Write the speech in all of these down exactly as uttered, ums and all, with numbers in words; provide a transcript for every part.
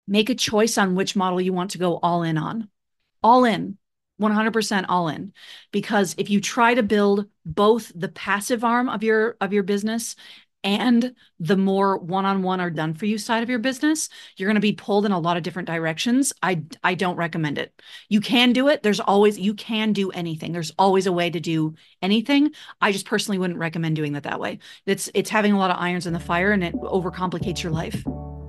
make a choice on which model you want to go all in on. All in, one hundred percent all in. Because if you try to build both the passive arm of your of your business and the more one-on-one or done for you side of your business, you're going to be pulled in a lot of different directions. I I don't recommend it. You can do it. There's always you can do anything. There's always a way to do anything. I just personally wouldn't recommend doing it that way. It's it's having a lot of irons in the fire and it overcomplicates your life.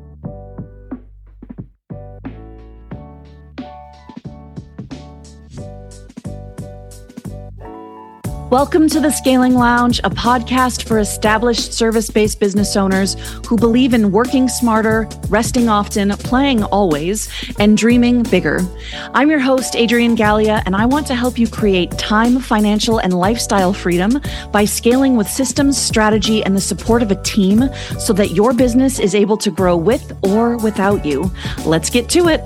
Welcome to the Scaling Lounge, a podcast for established service-based business owners who believe in working smarter, resting often, playing always, and dreaming bigger. I'm your host, Adrienne Gallia, and I want to help you create time, financial, and lifestyle freedom by scaling with systems, strategy, and the support of a team so that your business is able to grow with or without you. Let's get to it.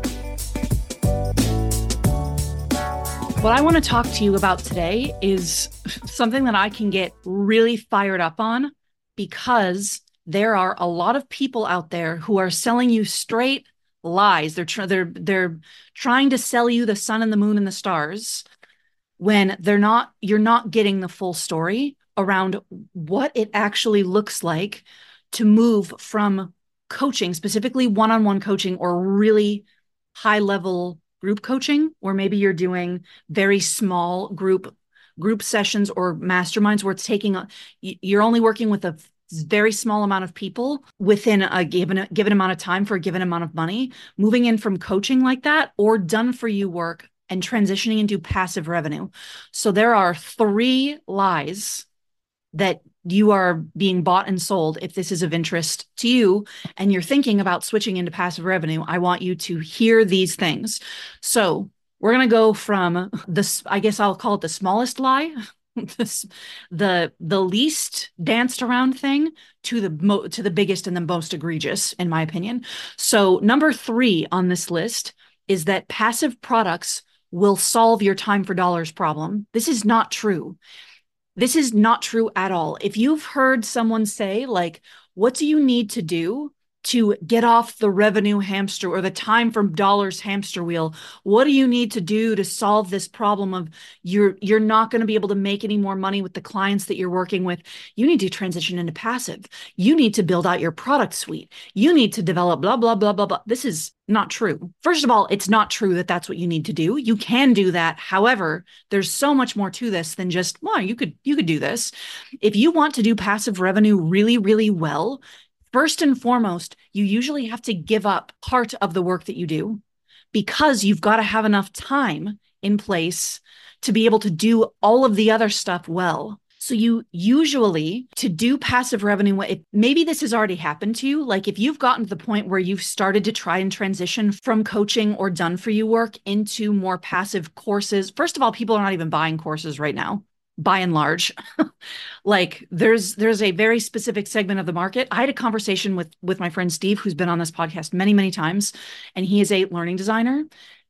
What I want to talk to you about today is something that I can get really fired up on because there are a lot of people out there who are selling you straight lies. They're tr- they're they're trying to sell you the sun and the moon and the stars when they're not. You're not getting the full story around what it actually looks like to move from coaching, specifically one-on-one coaching or really high-level group coaching, or maybe you're doing very small group group sessions or masterminds where it's taking a, you're only working with a very small amount of people within a given given amount of time for a given amount of money, moving in from coaching like that or done for you work and transitioning into passive revenue. So there are three lies that you are being bought and sold. If this is of interest to you and you're thinking about switching into passive revenue, I want you to hear these things. So we're going to go from this, I guess I'll call it the smallest lie, this, the the least danced around thing to the mo- to the biggest and the most egregious, in my opinion. So number three on this list is that passive products will solve your time for dollars problem. This is not true. This is not true at all. If you've heard someone say, like, what do you need to do to get off the revenue hamster or the time from dollars hamster wheel? What do you need to do to solve this problem of you're you're not going to be able to make any more money with the clients that you're working with? You need to transition into passive. You need to build out your product suite. You need to develop blah, blah, blah, blah, blah. This is not true. First of all, it's not true that that's what you need to do. You can do that. However, there's so much more to this than just, well, you could you could do this. If you want to do passive revenue really, really well, first and foremost, you usually have to give up part of the work that you do because you've got to have enough time in place to be able to do all of the other stuff well. So you usually, to do passive revenue, if maybe this has already happened to you, like if you've gotten to the point where you've started to try and transition from coaching or done for you work into more passive courses. First of all, people are not even buying courses right now, by and large. Like there's there's a very specific segment of the market. I had a conversation with with my friend Steve, who's been on this podcast many, many times, and he is a learning designer.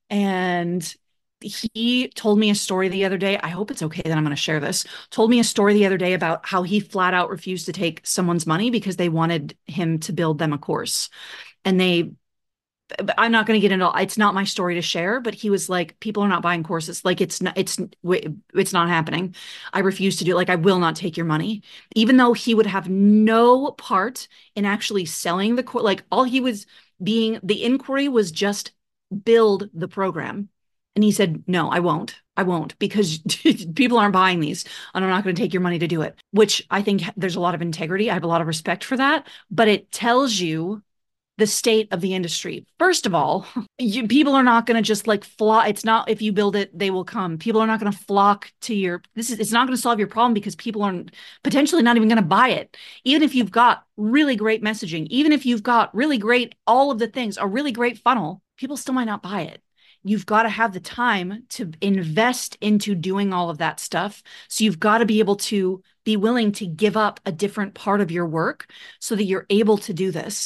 And he told me a story the other day. I hope it's okay that I'm going to share this. Told me a story the other day about how he flat out refused to take someone's money because they wanted him to build them a course. And they I'm not going to get into all, it's not my story to share, but he was like, people are not buying courses. Like it's not, it's, it's not happening. I refuse to do it. Like, I will not take your money, even though he would have no part in actually selling the course. Like all he was being, the inquiry was just build the program. And he said, no, I won't. I won't because people aren't buying these and I'm not going to take your money to do it, which I think there's a lot of integrity. I have a lot of respect for that, but it tells you the state of the industry. First of all, you, people are not going to just like flock. It's not, if you build it, they will come. People are not going to flock to your, this is, it's not going to solve your problem because people aren't potentially not even going to buy it. Even if you've got really great messaging, even if you've got really great, all of the things, a really great funnel, people still might not buy it. You've got to have the time to invest into doing all of that stuff. So you've got to be able to be willing to give up a different part of your work so that you're able to do this.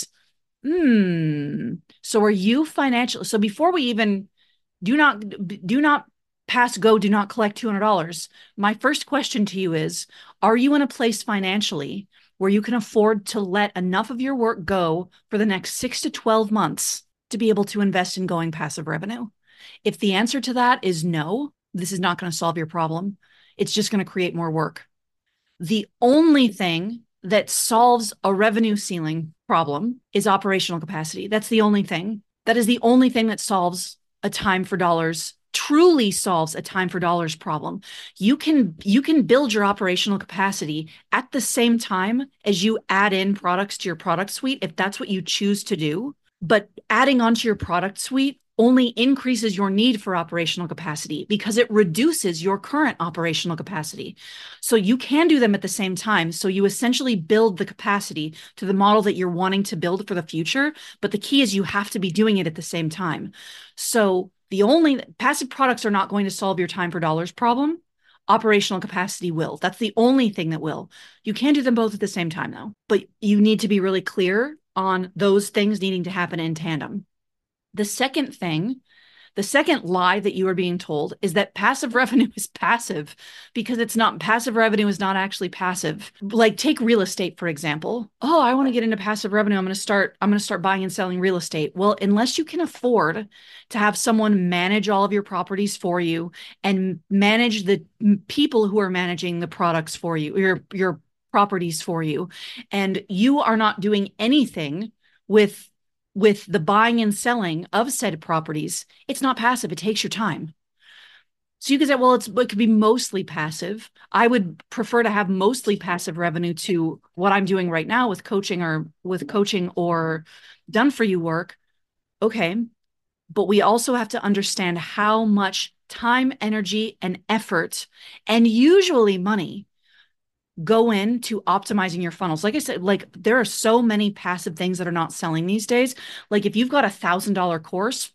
Hmm. So are you financial? So before we even do not, do not pass go, do not collect two hundred dollars. My first question to you is, are you in a place financially where you can afford to let enough of your work go for the next six to twelve months to be able to invest in going passive revenue? If the answer to that is no, this is not going to solve your problem. It's just going to create more work. The only thing that solves a revenue ceiling problem is operational capacity. That's the only thing. That is the only thing that solves a time for dollars, truly solves a time for dollars problem. You can you can build your operational capacity at the same time as you add in products to your product suite if that's what you choose to do. But adding onto your product suite only increases your need for operational capacity because it reduces your current operational capacity. So you can do them at the same time. So you essentially build the capacity to the model that you're wanting to build for the future. But the key is you have to be doing it at the same time. So the only passive products are not going to solve your time for dollars problem. Operational capacity will. That's the only thing that will. You can do them both at the same time, though. But you need to be really clear on those things needing to happen in tandem. The second thing, the second lie that you are being told is that passive revenue is passive because it's not. Passive revenue is not actually passive. Like take real estate, for example. Oh, I want to get into passive revenue. I'm going to start, I'm going to start buying and selling real estate. Well, unless you can afford to have someone manage all of your properties for you and manage the people who are managing the products for you, your, your properties for you, and you are not doing anything with with the buying and selling of said properties, it's not passive. It takes your time. So you could say, well, it's, it could be mostly passive. I would prefer to have mostly passive revenue to what I'm doing right now with coaching or with coaching or done for you work. Okay. But we also have to understand how much time, energy, and effort, and usually money, go into optimizing your funnels. Like I said, like there are so many passive things that are not selling these days. Like if you've got a thousand dollar course,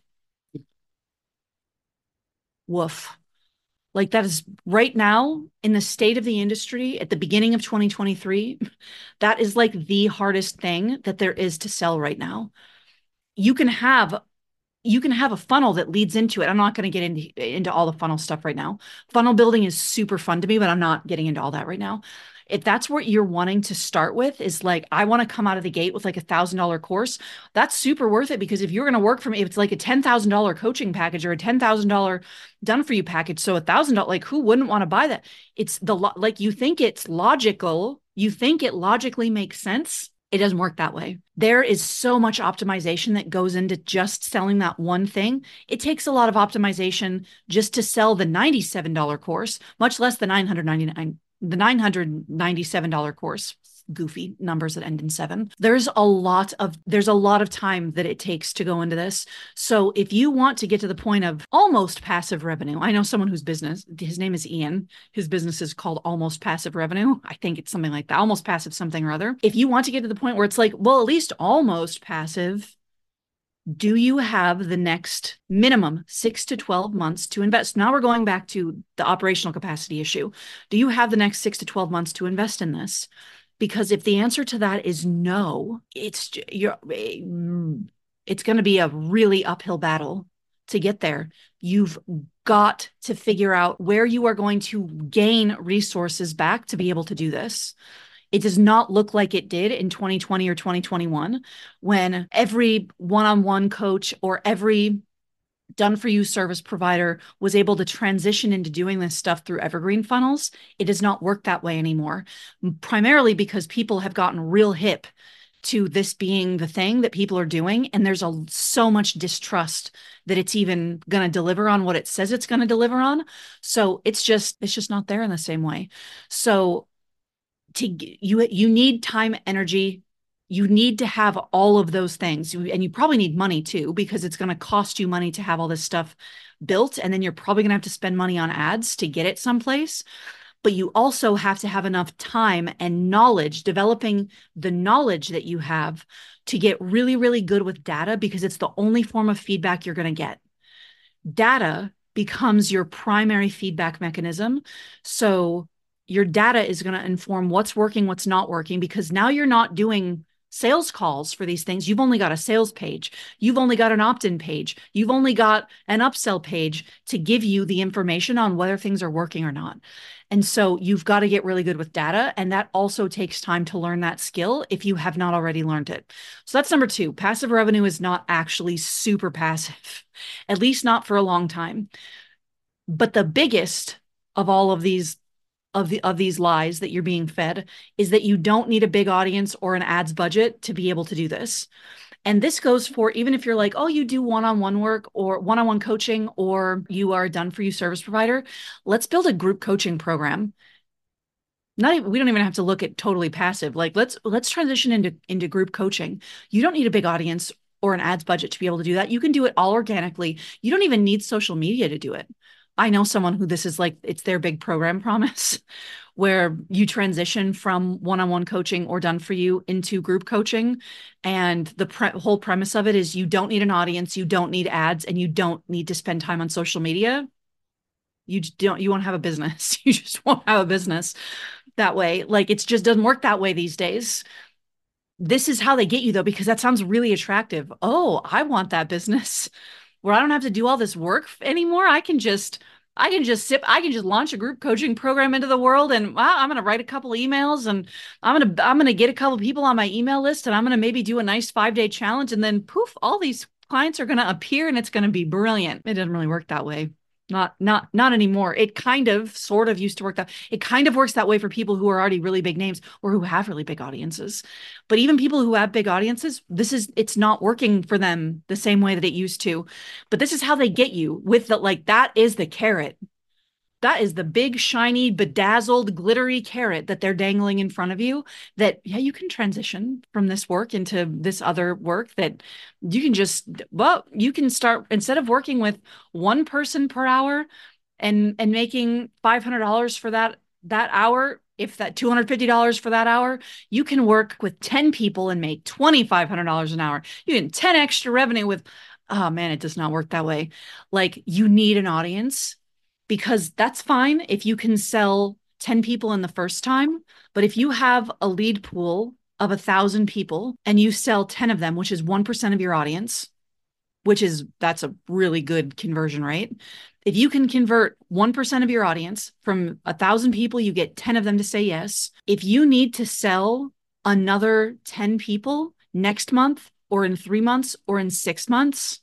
woof. Like that is right now in the state of the industry at the beginning of twenty twenty-three, that is like the hardest thing that there is to sell right now. You can have you can have a funnel that leads into it. I'm not going to get into, into all the funnel stuff right now. Funnel building is super fun to me, but I'm not getting into all that right now. If that's what you're wanting to start with is like, I want to come out of the gate with like a thousand dollar course, that's super worth it because if you're going to work for me, if it's like a ten thousand dollar coaching package or a ten thousand dollar done for you package. So a thousand dollars, like who wouldn't want to buy that? It's the, like you think it's logical. You think it logically makes sense. It doesn't work that way. There is so much optimization that goes into just selling that one thing. It takes a lot of optimization just to sell the ninety-seven dollar course, much less the nine hundred ninety-nine, the nine hundred ninety-seven dollar course. Goofy numbers that end in seven. There's a lot of there's a lot of time that it takes to go into this. So if you want to get to the point of almost passive revenue, I know someone whose business, his name is Ian, his business is called Almost Passive Revenue. I think it's something like that, almost passive something or other. If you want to get to the point where it's like, well, at least almost passive, do you have the next minimum six to twelve months to invest? Now we're going back to the operational capacity issue. Do you have the next six to twelve months to invest in this? Because if the answer to that is no, it's you're it's going to be a really uphill battle to get there. You've got to figure out where you are going to gain resources back to be able to do this. It does not look like it did in twenty twenty or twenty twenty-one when every one-on-one coach or every done for you service provider was able to transition into doing this stuff through evergreen funnels. It does not work that way anymore, primarily because people have gotten real hip to this being the thing that people are doing. And there's a, so much distrust that it's even going to deliver on what it says it's going to deliver on. So it's just, it's just not there in the same way. So to you, you need time, energy, you need to have all of those things. And you probably need money too, because it's going to cost you money to have all this stuff built. And then you're probably going to have to spend money on ads to get it someplace. But you also have to have enough time and knowledge, developing the knowledge that you have to get really, really good with data, because it's the only form of feedback you're going to get. Data becomes your primary feedback mechanism. So your data is going to inform what's working, what's not working, because now you're not doing sales calls for these things, you've only got a sales page. You've only got an opt-in page. You've only got an upsell page to give you the information on whether things are working or not. And so you've got to get really good with data. And that also takes time to learn that skill if you have not already learned it. So that's number two. Passive revenue is not actually super passive, at least not for a long time. But the biggest of all of these of the of these lies that you're being fed is that you don't need a big audience or an ads budget to be able to do this. And this goes for even if you're like, oh, you do one-on-one work or one-on-one coaching, or you are a done for you service provider. Let's build a group coaching program. Not even, we don't even have to look at totally passive. Like let's let's transition into into group coaching. You don't need a big audience or an ads budget to be able to do that. You can do it all organically. You don't even need social media to do it. I know someone who this is like, it's their big program promise, where you transition from one-on-one coaching or done for you into group coaching. And the pre- whole premise of it is you don't need an audience, you don't need ads, and you don't need to spend time on social media. You just don't, you won't have a business. You just won't have a business that way. Like it just doesn't work that way these days. This is how they get you though, because that sounds really attractive. Oh, I want that business where I don't have to do all this work anymore. I can just, I can just sip, I can just launch a group coaching program into the world, and well, I'm going to write a couple of emails, and I'm going to, I'm going to get a couple of people on my email list, and I'm going to maybe do a nice five day challenge. And then poof, all these clients are going to appear and it's going to be brilliant. It doesn't really work that way. Not, not, not anymore. It kind of, sort of used to work that. It kind of works that way for people who are already really big names or who have really big audiences. But even people who have big audiences, this is, it's not working for them the same way that it used to. But this is how they get you with the, like, that is the carrot. That is the big, shiny, bedazzled, glittery carrot that they're dangling in front of you, that, yeah, you can transition from this work into this other work, that you can just, well, you can start, instead of working with one person per hour and, and making five hundred dollars for that, that hour, if that two hundred fifty dollars for that hour, you can work with ten people and make two thousand five hundred dollars an hour. You can ten extra revenue with, oh man, it does not work that way. Like you need an audience, because that's fine if you can sell ten people in the first time. But if you have a lead pool of a thousand people and you sell ten of them, which is one percent of your audience, which is, that's a really good conversion rate. If you can convert one percent of your audience from a thousand people, you get ten of them to say yes. If you need to sell another ten people next month or in three months or in six months,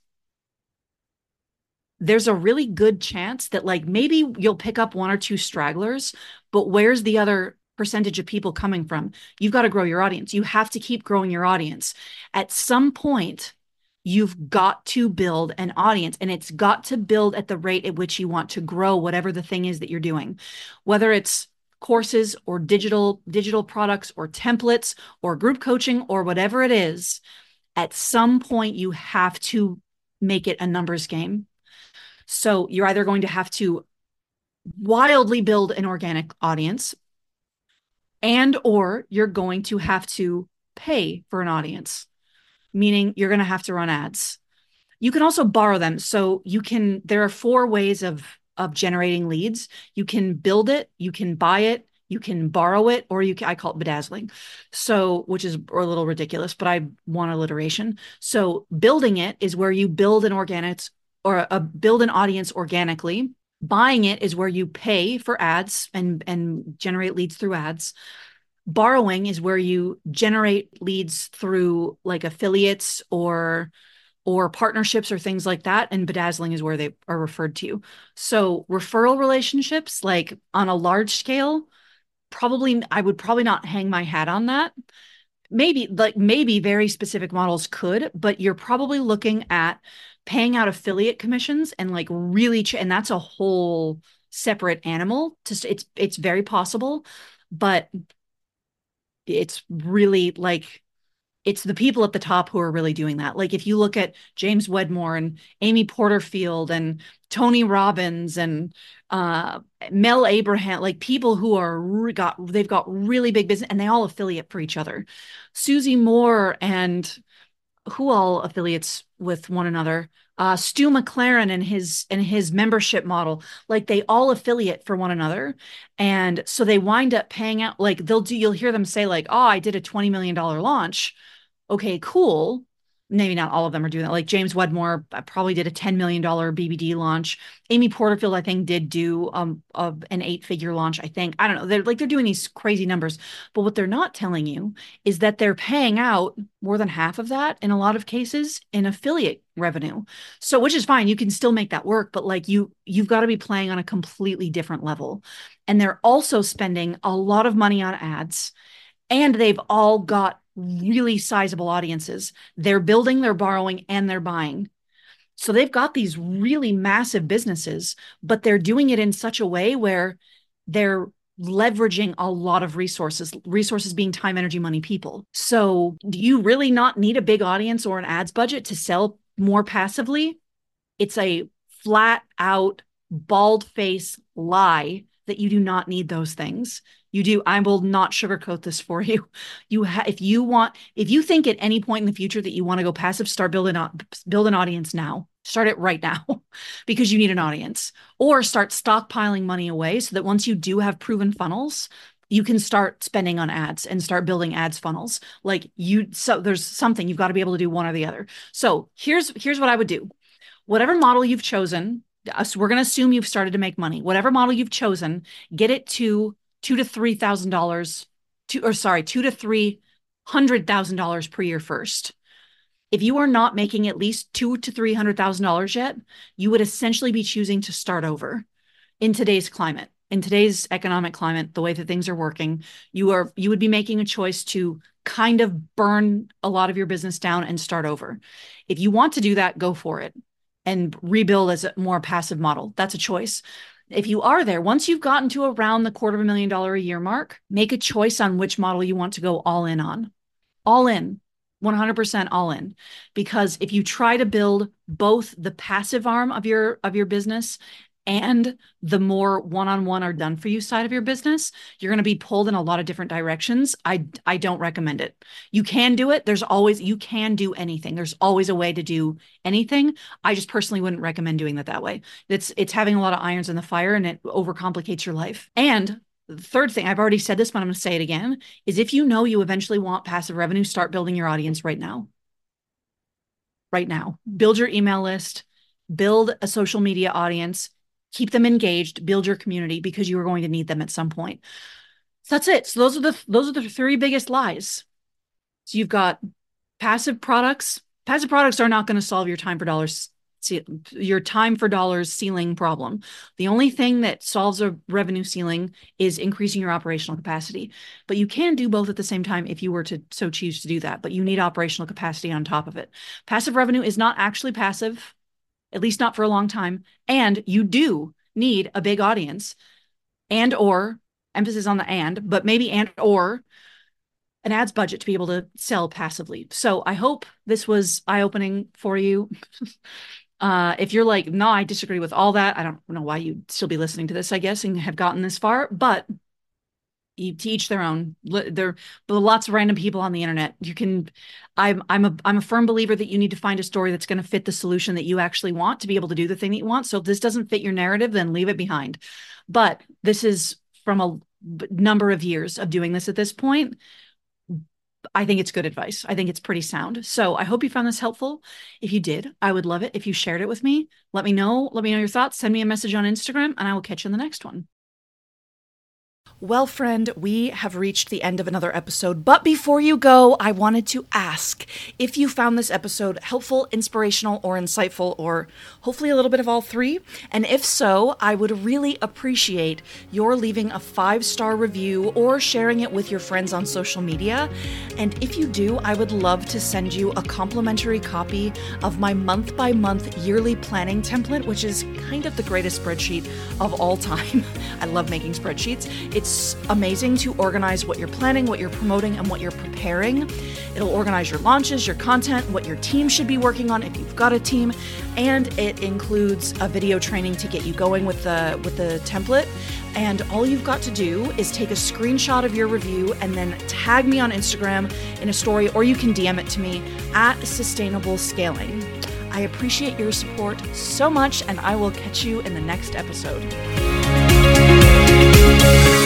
there's a really good chance that like maybe you'll pick up one or two stragglers, but where's the other percentage of people coming from? You've got to grow your audience. You have to keep growing your audience. At some point, you've got to build an audience, and it's got to build at the rate at which you want to grow whatever the thing is that you're doing, whether it's courses or digital digital products or templates or group coaching or whatever it is. At some point, you have to make it a numbers game. So you're either going to have to wildly build an organic audience, and or you're going to have to pay for an audience, meaning you're going to have to run ads. You can also borrow them. So you can, there are four ways of, of generating leads. You can build it, you can buy it, you can borrow it, or you can, I call it bedazzling. So, which is a little ridiculous, but I want alliteration. So building it is where you build an organic or a, build an audience organically. Buying it is where you pay for ads and, and generate leads through ads. Borrowing is where you generate leads through like affiliates or or partnerships or things like that. And bedazzling is where they are referred to. So referral relationships, like on a large scale, probably, I would probably not hang my hat on that. Maybe like maybe very specific models could, but you're probably looking at paying out affiliate commissions and like really, ch- and that's a whole separate animal. Just it's it's very possible, but it's really like it's the people at the top who are really doing that. Like if you look at James Wedmore and Amy Porterfield and Tony Robbins and uh, Mel Abraham, like people who are got they've got really big business and they all affiliate for each other. Susie Moore and who all affiliates with one another. Uh, Stu McLaren and his and his membership model, like they all affiliate for one another, and so they wind up paying out. Like they'll do, you'll hear them say like, "Oh, I did a twenty million dollar launch." okay, cool. Maybe not all of them are doing that. Like James Wedmore probably did a ten million dollars B B D launch. Amy Porterfield, I think, did do um of an eight figure launch. I think, I don't know. They're like, they're doing these crazy numbers, but what they're not telling you is that they're paying out more than half of that in a lot of cases in affiliate revenue. So, which is fine. You can still make that work, but like you, you've got to be playing on a completely different level. And they're also spending a lot of money on ads, and they've all got really sizable audiences. They're building, they're borrowing, and they're buying. So they've got these really massive businesses, but they're doing it in such a way where they're leveraging a lot of resources, resources being time, energy, money, people. So do you really not need a big audience or an ads budget to sell more passively? It's a flat out, bald face lie that you do not need those things. You do. I will not sugarcoat this for you. You ha- if you want, if you think at any point in the future that you want to go passive, start building on build an audience now. Start it right now because you need an audience, or start stockpiling money away so that once you do have proven funnels, you can start spending on ads and start building ads funnels. Like you, so there's something you've got to be able to do one or the other. So here's here's what I would do. Whatever model you've chosen, we're going to assume you've started to make money. Whatever model you've chosen, get it to two to three thousand dollars, to or sorry, two to three hundred thousand dollars per year first. If you are not making at least two to three hundred thousand dollars yet, you would essentially be choosing to start over in today's climate. In today's economic climate, the way that things are working, you are you would be making a choice to kind of burn a lot of your business down and start over. If you want to do that, go for it and rebuild as a more passive model. That's a choice. If you are there, once you've gotten to around the quarter of a million dollar a year mark, make a choice on which model you want to go all in on. All in, one hundred percent all in. Because if you try to build both the passive arm of your of your business and the more one-on-one are done for you side of your business, you're going to be pulled in a lot of different directions. I, I don't recommend it. You can do it. There's always, you can do anything. There's always a way to do anything. I just personally wouldn't recommend doing that that way. It's, it's having a lot of irons in the fire and it overcomplicates your life. And the third thing, I've already said this, but I'm going to say it again, is if you know you eventually want passive revenue, start building your audience right now. Right now. Build your email list, build a social media audience, keep them engaged, build your community, because you are going to need them at some point. So that's it. So those are the those are the three biggest lies. So you've got passive products. Passive products are not going to solve your time for dollars your time for dollars ceiling problem. The only thing that solves a revenue ceiling is increasing your operational capacity. But you can do both at the same time if you were to so choose to do that. But you need operational capacity on top of it. Passive revenue is not actually passive, at least not for a long time. And you do need a big audience and or, emphasis on the and, but maybe and or an ads budget to be able to sell passively. So I hope this was eye-opening for you. uh, if you're like, no, I disagree with all that, I don't know why you'd still be listening to this, I guess, and have gotten this far, but you teach their own. There are lots of random people on the internet. You can, I'm, I'm a, I'm a firm believer that you need to find a story that's going to fit the solution that you actually want to be able to do the thing that you want. So if this doesn't fit your narrative, then leave it behind. But this is from a number of years of doing this at this point. I think it's good advice. I think it's pretty sound. So I hope you found this helpful. If you did, I would love it if you shared it with me. Let me know. Let me know your thoughts. Send me a message on Instagram and I will catch you in the next one. Well, friend, we have reached the end of another episode, but before you go, I wanted to ask if you found this episode helpful, inspirational, or insightful, or hopefully a little bit of all three. And if so, I would really appreciate your leaving a five-star review or sharing it with your friends on social media. And if you do, I would love to send you a complimentary copy of my month-by-month yearly planning template, which is kind of the greatest spreadsheet of all time. I love making spreadsheets. It's It's amazing to organize what you're planning, what you're promoting, and what you're preparing. It'll organize your launches, your content, what your team should be working on if you've got a team, and it includes a video training to get you going with the with the template. And all you've got to do is take a screenshot of your review and then tag me on Instagram in a story, or you can D M it to me at Sustainable Scaling. I appreciate your support so much, and I will catch you in the next episode.